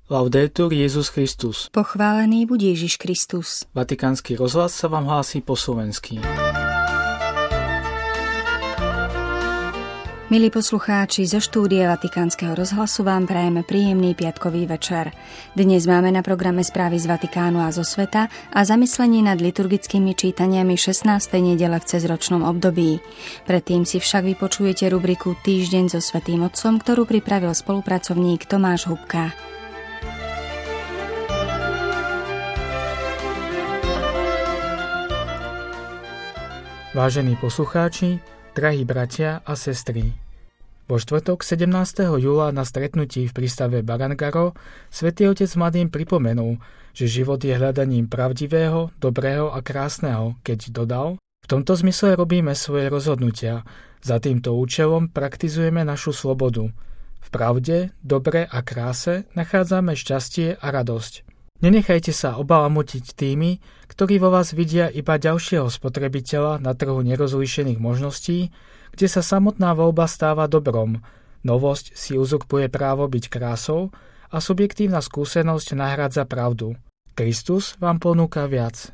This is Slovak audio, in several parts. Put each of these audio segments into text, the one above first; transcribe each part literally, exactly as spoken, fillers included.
Laudetur Jesus Christus. Pochválený buď Ježiš Kristus. Vatikánsky rozhlas sa vám hlási po slovensky. Milí poslucháči, zo štúdia Vatikánskeho rozhlasu vám prajeme príjemný piatkový večer. Dnes máme na programe správy z Vatikánu a zo sveta a zamyslenie nad liturgickými čítaniami šestnástej nedele v cezročnom období. Predtým si však vypočujete rubriku Týždeň so Svätým Otcom, ktorú pripravil spolupracovník Tomáš Hubka. Vážení poslucháči, drahí bratia a sestry, vo štvrtok sedemnásteho júla na stretnutí v prístave Barangaro Svätý Otec mladým pripomenul, že život je hľadaním pravdivého, dobrého a krásneho, keď dodal: v tomto zmysle robíme svoje rozhodnutia, za týmto účelom praktizujeme našu slobodu. V pravde, dobre a kráse nachádzame šťastie a radosť. Nenechajte sa obalamutiť tými, ktorí vo vás vidia iba ďalšieho spotrebiteľa na trhu nerozlíšených možností, kde sa samotná voľba stáva dobrom, novosť si uzurpuje právo byť krásou a subjektívna skúsenosť nahrádza pravdu. Kristus vám ponúka viac.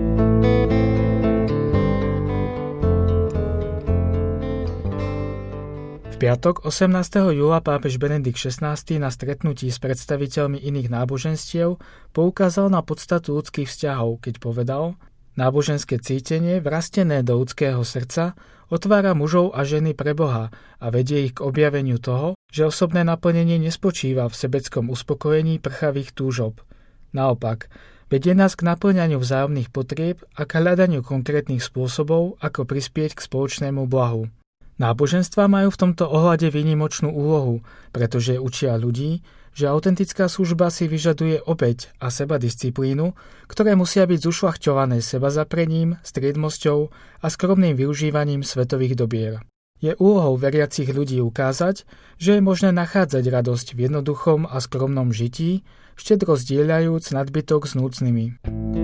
V piatok osemnásteho júla pápež Benedikt šestnásty na stretnutí s predstaviteľmi iných náboženstiev poukázal na podstatu ľudských vzťahov, keď povedal: náboženské cítenie, vrastené do ľudského srdca, otvára mužov a ženy pre Boha a vedie ich k objaveniu toho, že osobné naplnenie nespočíva v sebeckom uspokojení prchavých túžob. Naopak, vedie nás k naplňaniu vzájomných potrieb a k hľadaniu konkrétnych spôsobov, ako prispieť k spoločnému blahu. Náboženstvá majú v tomto ohľade výnimočnú úlohu, pretože učia ľudí, že autentická služba si vyžaduje obeť a sebadisciplínu, ktoré musia byť zušľachťované sebazaprením, striedmosťou a skromným využívaním svetových dobier. Je úlohou veriacich ľudí ukázať, že je možné nachádzať radosť v jednoduchom a skromnom žití, štedro zdieľajúc nadbytok s núdznymi.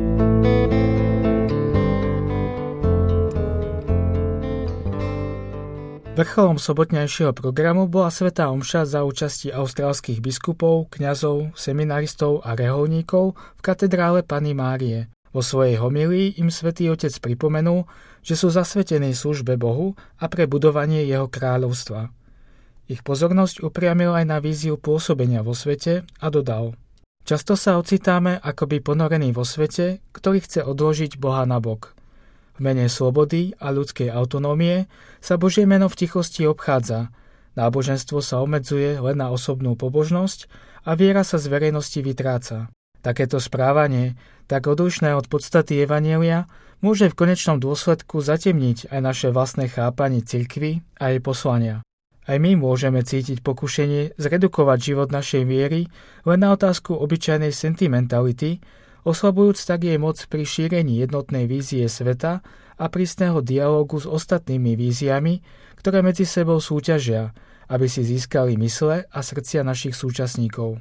Vrcholom sobotnejšieho programu bola svätá omša za účasti austrálskych biskupov, kňazov, seminaristov a reholníkov v katedrále Panny Márie. Vo svojej homílii im Svätý Otec pripomenul, že sú zasvetení službe Bohu a pre budovanie jeho kráľovstva. Ich pozornosť upriamil aj na víziu pôsobenia vo svete a dodal: často sa ocitáme akoby ponorení vo svete, ktorý chce odložiť Boha nabok. V mene slobody a ľudskej autonómie sa Božie meno v tichosti obchádza, náboženstvo sa obmedzuje len na osobnú pobožnosť a viera sa z verejnosti vytráca. Takéto správanie, tak odlišné od podstaty evanjelia, môže v konečnom dôsledku zatemniť aj naše vlastné chápanie cirkvi a jej poslania. Aj my môžeme cítiť pokušenie zredukovať život našej viery len na otázku obyčajnej sentimentality, oslabujúc tak jej moc pri šírení jednotnej vízie sveta a prísneho dialógu s ostatnými víziami, ktoré medzi sebou súťažia, aby si získali mysle a srdcia našich súčasníkov.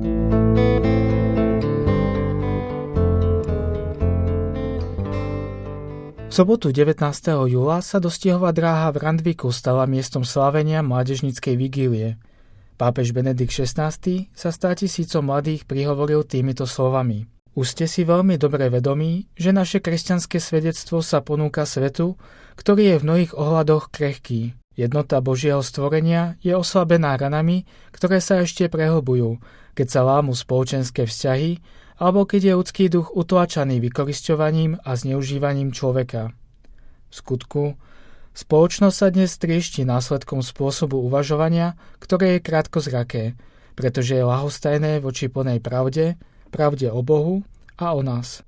V sobotu devätnásteho júla sa dostihová dráha v Randviku stala miestom slávenia mládežníckej vigílie. Pápež Benedikt šestnásty sa státisícom mladých prihovoril týmito slovami: už ste si veľmi dobre vedomí, že naše kresťanské svedectvo sa ponúka svetu, ktorý je v mnohých ohľadoch krehký. Jednota Božieho stvorenia je oslabená ranami, ktoré sa ešte prehlbujú, keď sa lámu spoločenské vzťahy, alebo keď je ľudský duch utlačaný vykorisťovaním a zneužívaním človeka. V skutku, spoločnosť sa dnes triešti následkom spôsobu uvažovania, ktoré je krátkozraké, pretože je ľahostajné voči plnej pravde, pravde o Bohu a o nás.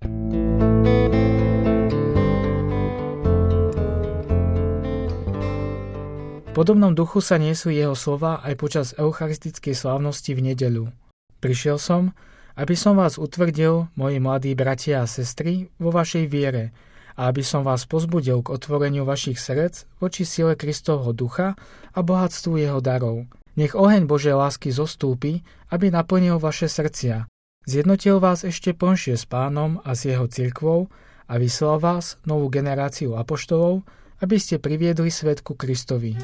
V podobnom duchu sa niesli jeho slová aj počas eucharistickej slávnosti v nedeľu. Prišiel som, aby som vás utvrdil, moji mladí bratia a sestry, vo vašej viere a aby som vás pozbudil k otvoreniu vašich srdc voči sile Kristovho ducha a bohatstvu jeho darov. Nech oheň Božej lásky zostúpi, aby naplnil vaše srdcia. Zjednotil vás ešte plnšie s Pánom a s jeho cirkvou a vyslal vás, novú generáciu apoštolov, aby ste priviedli svet ku Kristovi.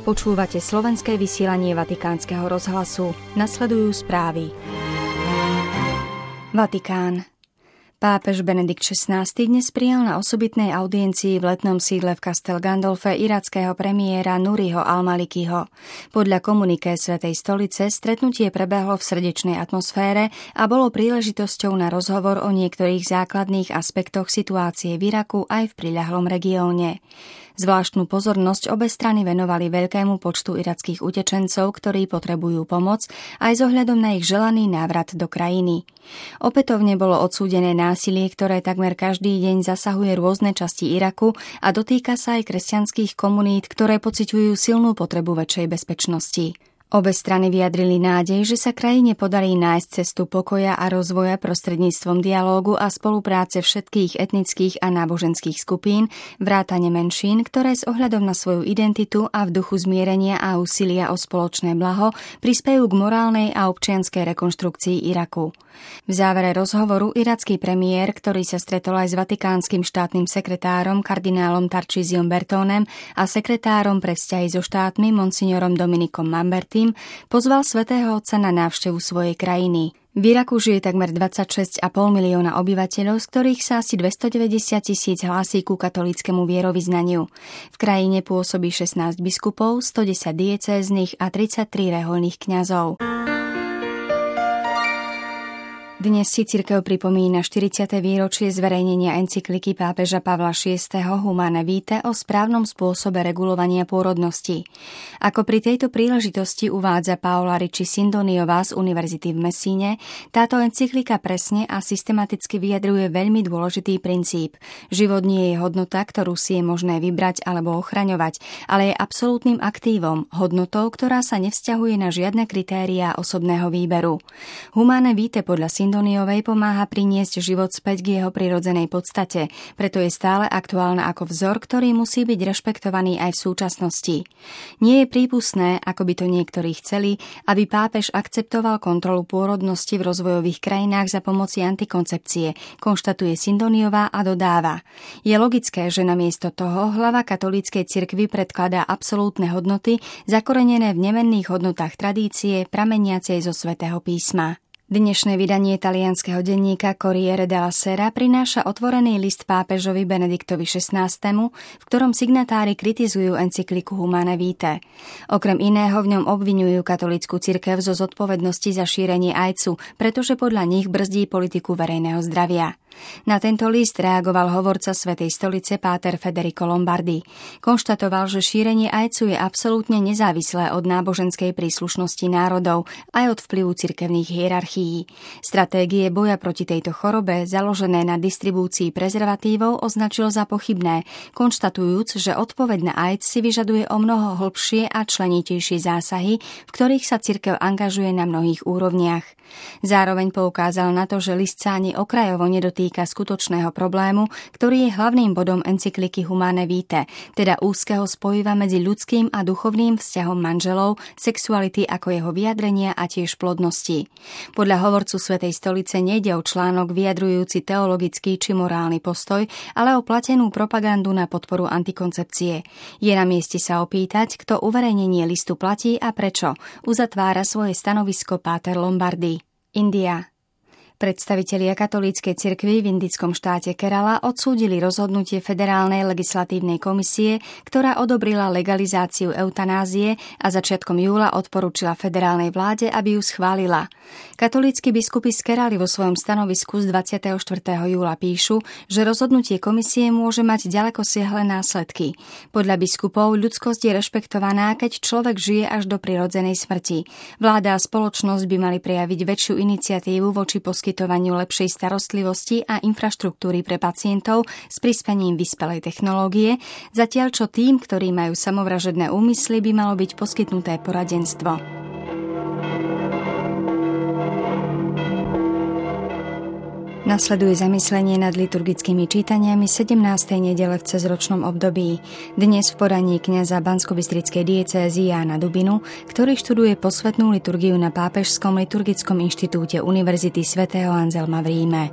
Počúvate slovenské vysielanie Vatikánskeho rozhlasu. Nasledujú správy. Vatikán. Pápež Benedikt šestnásty dnes prijal na osobitnej audiencii v letnom sídle v Castel Gandolfe irackého premiéra Nuriho al-Malikiho. Podľa komuniké Svätej stolice stretnutie prebehlo v srdečnej atmosfére a bolo príležitosťou na rozhovor o niektorých základných aspektoch situácie v Iraku aj v priľahlom regióne. Zvláštnu pozornosť obe strany venovali veľkému počtu irackých utečencov, ktorí potrebujú pomoc, aj s ohľadom na ich želaný návrat do krajiny. Opätovne bolo odsúdené násilie, ktoré takmer každý deň zasahuje rôzne časti Iraku a dotýka sa aj kresťanských komunít, ktoré pociťujú silnú potrebu väčšej bezpečnosti. Obe strany vyjadrili nádej, že sa krajine podarí nájsť cestu pokoja a rozvoja prostredníctvom dialógu a spolupráce všetkých etnických a náboženských skupín, vrátane menšín, ktoré s ohľadom na svoju identitu a v duchu zmierenia a úsilia o spoločné blaho prispejú k morálnej a občianskej rekonštrukcii Iraku. V závere rozhovoru iracký premiér, ktorý sa stretol aj s vatikánskym štátnym sekretárom kardinálom Tarcísiom Bertónem a sekretárom pre vzťahy so štátmi monsignorom Dominikom Mambertim, pozval svätého otca na návštevu svojej krajiny. V Iraku žije takmer dvadsaťšesť celá päť milióna obyvateľov, z ktorých sa asi dvestodeväťdesiat tisíc hlásí ku katolíckemu vierovyznaniu. V krajine pôsobí šestnásť biskupov, stodesať diecéznych a tridsaťtri rehoľných kňazov. Dnes si cirkev pripomína štyridsiate výročie zverejnenia encykliky pápeža Pavla šiesteho Humane Vitae o správnom spôsobe regulovania pôrodnosti. Ako pri tejto príležitosti uvádza Paola Ricci Sindoniová z Univerzity v Messíne, táto encyklika presne a systematicky vyjadruje veľmi dôležitý princíp. Život nie je hodnota, ktorú si je možné vybrať alebo ochraňovať, ale je absolútnym aktívom, hodnotou, ktorá sa nevzťahuje na žiadne kritériá osobného výberu. Humane Vitae podľa Sindoniovej pomáha priniesť život späť k jeho prirodzenej podstate, preto je stále aktuálna ako vzor, ktorý musí byť rešpektovaný aj v súčasnosti. Nie je prípustné, ako by to niektorí chceli, aby pápež akceptoval kontrolu pôrodnosti v rozvojových krajinách za pomoci antikoncepcie, konštatuje Sindoniová a dodáva. Je logické, že namiesto toho hlava katolíckej cirkvi predkladá absolútne hodnoty, zakorenené v nemenných hodnotách tradície, prameniacej zo Svätého písma. Dnešné vydanie talianskeho denníka Corriere della Sera prináša otvorený list pápežovi Benediktovi šestnástemu, v ktorom signatári kritizujú encykliku Humane Vitae. Okrem iného v ňom obviňujú katolícku cirkev zo zodpovednosti za šírenie ajcu, pretože podľa nich brzdí politiku verejného zdravia. Na tento list reagoval hovorca Svätej stolice páter Federico Lombardi. Konštatoval, že šírenie ajcu je absolútne nezávislé od náboženskej príslušnosti národov aj od vplyvu cirkevných hierarchií. Stratégie boja proti tejto chorobe, založené na distribúcii prezervatívov, označil za pochybné, konštatujúc, že odpoveď na AIDS si vyžaduje o mnoho hlbšie a členitejšie zásahy, v ktorých sa cirkev angažuje na mnohých úrovniach. Zároveň poukázal na to, že list sa ani okrajovo nedotýka skutočného problému, ktorý je hlavným bodom encykliky Humane Vitae, teda úzkeho spojiva medzi ľudským a duchovným vzťahom manželov, sexuality ako jeho vyjadrenia a tiež plodnosti. Podľa hovorcu Svätej stolice nejde o článok vyjadrujúci teologický či morálny postoj, ale o platenú propagandu na podporu antikoncepcie. Je na mieste sa opýtať, kto uverejnenie listu platí a prečo, uzatvára svoje stanovisko páter Lombardi. India. Predstavitelia katolíckej cirkvi v indickom štáte Kerala odsúdili rozhodnutie Federálnej legislatívnej komisie, ktorá odobrila legalizáciu eutanázie a začiatkom júla odporúčila federálnej vláde, aby ju schválila. Katolícki biskupy z Keraly vo svojom stanovisku z dvadsiateho štvrtého júla píšu, že rozhodnutie komisie môže mať ďalekosiahle následky. Podľa biskupov ľudskosť je rešpektovaná, keď človek žije až do prirodzenej smrti. Vláda a spoločnosť by mali prejaviť väčšiu iniciatívu voči poskytovaniu poskytovaniu lepšej starostlivosti a infraštruktúry pre pacientov s prispením vyspelej technológie, zatiaľ čo tým, ktorí majú samovražedné úmysly, by malo byť poskytnuté poradenstvo. Nasleduje zamyslenie nad liturgickými čítaniami sedemnástej nedele v cezročnom období. Dnes v podaní kňaza banskobystrickej diecézy Jána Dubinu, ktorý študuje posvätnú liturgiu na Pápežskom liturgickom inštitúte Univerzity svätého Anzelma v Ríme.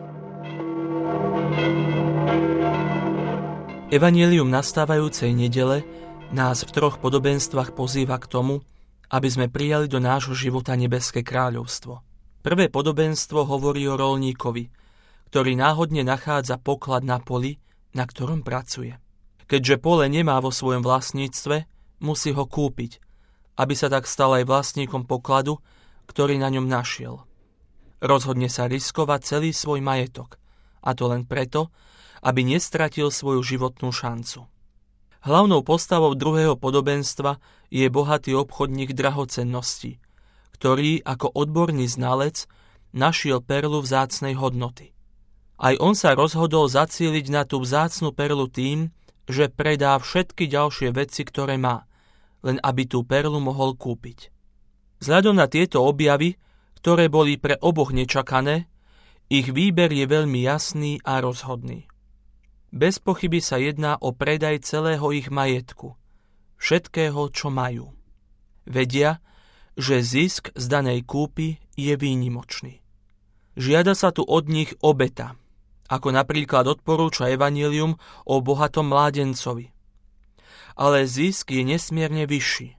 Evanjelium nastávajúcej nedele nás v troch podobenstvách pozýva k tomu, aby sme prijali do nášho života nebeské kráľovstvo. Prvé podobenstvo hovorí o roľníkovi, ktorý náhodne nachádza poklad na poli, na ktorom pracuje. Keďže pole nemá vo svojom vlastníctve, musí ho kúpiť, aby sa tak stal aj vlastníkom pokladu, ktorý na ňom našiel. Rozhodne sa riskovať celý svoj majetok, a to len preto, aby nestratil svoju životnú šancu. Hlavnou postavou druhého podobenstva je bohatý obchodník drahocenností, ktorý ako odborný znalec našiel perlu vzácnej hodnoty. Aj on sa rozhodol zacieliť na tú vzácnu perlu tým, že predá všetky ďalšie veci, ktoré má, len aby tú perlu mohol kúpiť. Vzhľadom na tieto objavy, ktoré boli pre oboch nečakané, ich výber je veľmi jasný a rozhodný. Bez pochyby sa jedná o predaj celého ich majetku, všetkého, čo majú. Vedia, že zisk z danej kúpy je výnimočný. Žiada sa tu od nich obeta, ako napríklad odporúča Evanjelium o bohatom mládencovi. Ale zisk je nesmierne vyšší.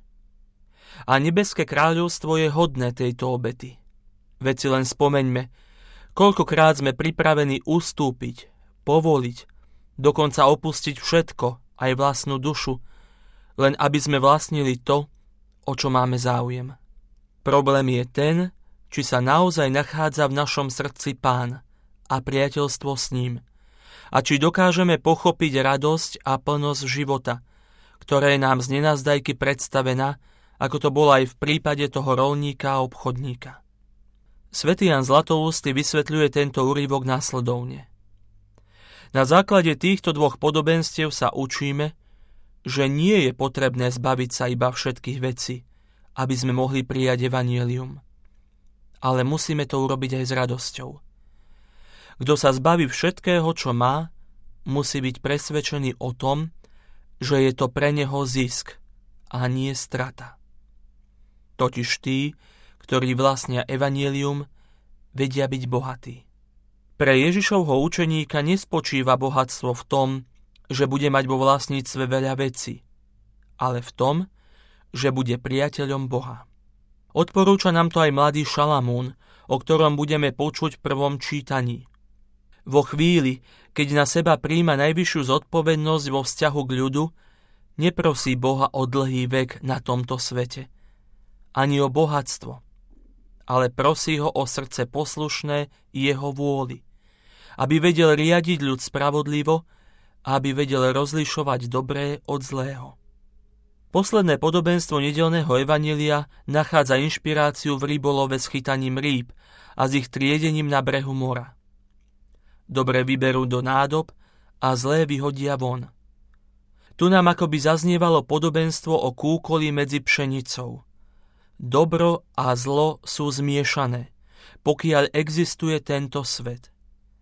A nebeské kráľovstvo je hodné tejto obety. Veď si len spomeňme, koľkokrát sme pripravení ustúpiť, povoliť, dokonca opustiť všetko, aj vlastnú dušu, len aby sme vlastnili to, o čo máme záujem. Problém je ten, či sa naozaj nachádza v našom srdci Pán a priateľstvo s ním, a či dokážeme pochopiť radosť a plnosť života, ktorá je nám z nenazdajky predstavená, ako to bolo aj v prípade toho roľníka a obchodníka. Svätý Ján Zlatoústy vysvetľuje tento úryvok nasledovne. Na základe týchto dvoch podobenstiev sa učíme, že nie je potrebné zbaviť sa iba všetkých vecí, aby sme mohli prijať evanjelium. Ale musíme to urobiť aj s radosťou. Kto sa zbaví všetkého, čo má, musí byť presvedčený o tom, že je to pre neho zisk a nie strata. Totiž tí, ktorí vlastnia evanjelium, vedia byť bohatí. Pre Ježišovho učeníka nespočíva bohatstvo v tom, že bude mať vo vlastníctve veľa vecí, ale v tom, že bude priateľom Boha. Odporúča nám to aj mladý Šalamún, o ktorom budeme počuť v prvom čítaní. Vo chvíli, keď na seba prijíma najvyššiu zodpovednosť vo vzťahu k ľudu, neprosí Boha o dlhý vek na tomto svete, ani o bohatstvo, ale prosí ho o srdce poslušné jeho vôli, aby vedel riadiť ľud spravodlivo a aby vedel rozlišovať dobré od zlého. Posledné podobenstvo nedeľného evanjelia nachádza inšpiráciu v rybolove s chytaním rýb a s ich triedením na brehu mora. Dobre vyberú do nádob a zlé vyhodia von. Tu nám akoby zaznievalo podobenstvo o kúkoli medzi pšenicou. Dobro a zlo sú zmiešané, pokiaľ existuje tento svet.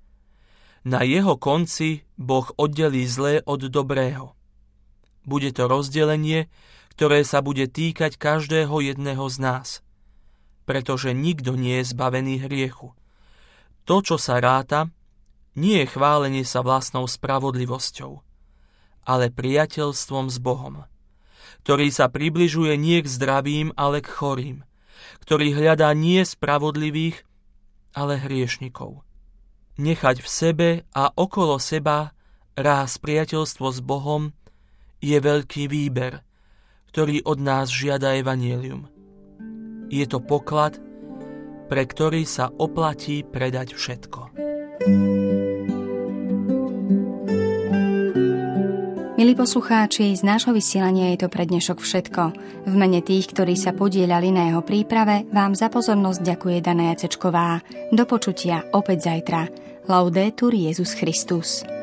Na jeho konci Boh oddelí zlé od dobrého. Bude to rozdelenie, ktoré sa bude týkať každého jedného z nás, pretože nikto nie je zbavený hriechu. To, čo sa ráta, nie je chválenie sa vlastnou spravodlivosťou, ale priateľstvom s Bohom, ktorý sa približuje nie k zdravým, ale k chorým, ktorý hľadá nie spravodlivých, ale hriešnikov. Nechať v sebe a okolo seba ráz priateľstvo s Bohom je veľký výber, ktorý od nás žiada evanjelium. Je to poklad, pre ktorý sa oplatí predať všetko. Milí poslucháči, z nášho vysielania je to pre dnešok všetko. V mene tých, ktorí sa podieľali na jeho príprave, vám za pozornosť ďakuje Dana Jacečková. Do počutia opäť zajtra. Laudetur Jesus Christus.